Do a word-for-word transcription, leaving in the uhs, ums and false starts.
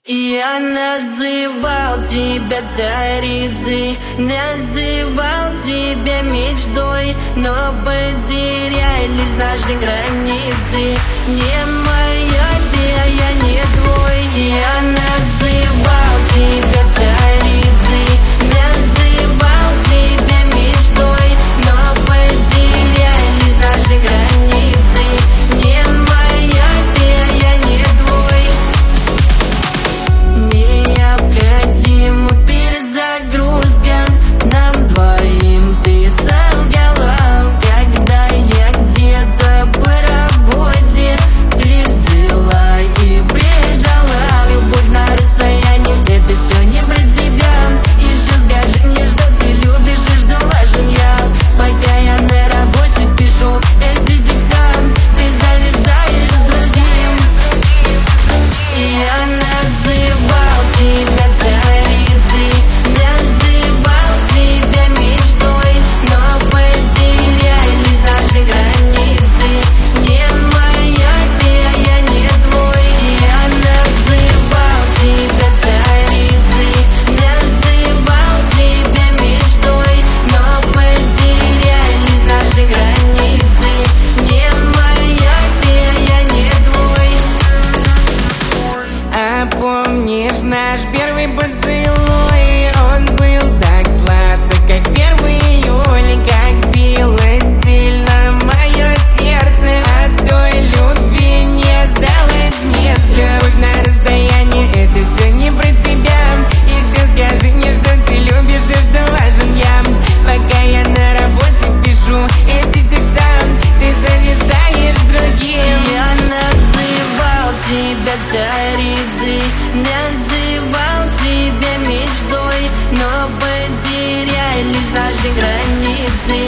Я называл тебя царицей, называл тебя мечтой, но потерялись наши границы. Не моя ты, а я не твой. Я называл тебя царицей, называл тебя мечтой, но потерялись наши границы. Не моя ты, а я не твой. Необходима перезагрузка нам двоим. Ты солгала, когда я где-то по работе. Ты взяла и предала. Любовь на расстоянии, это все не про тебя. Еще скажи мне, что ты любишь и что важен я. Пока я на работе пишу эти текста, ты зависаешь с другим. Я называл тебя царицей, называл тебя мечтой, но потерялись наши границы. Не моя ты, а я не твой. Я называл тебя царицей, называл тебя мечтой, но потерялись наши границы. Не моя ты, а я не твой. А помнишь наш первый поцелуй? Он был так сладок, как первый июль. Как билось сильно мое сердце, от той любви не сдалось место. Будь на расстоянии, это все не про тебя. Еще скажи мне, что ты любишь и что важен я. Пока я на работе пишу эти текста, ты зависаешь с другим. Я называл тебя царицей, называл тебя мечтой, но потерялись наши границы.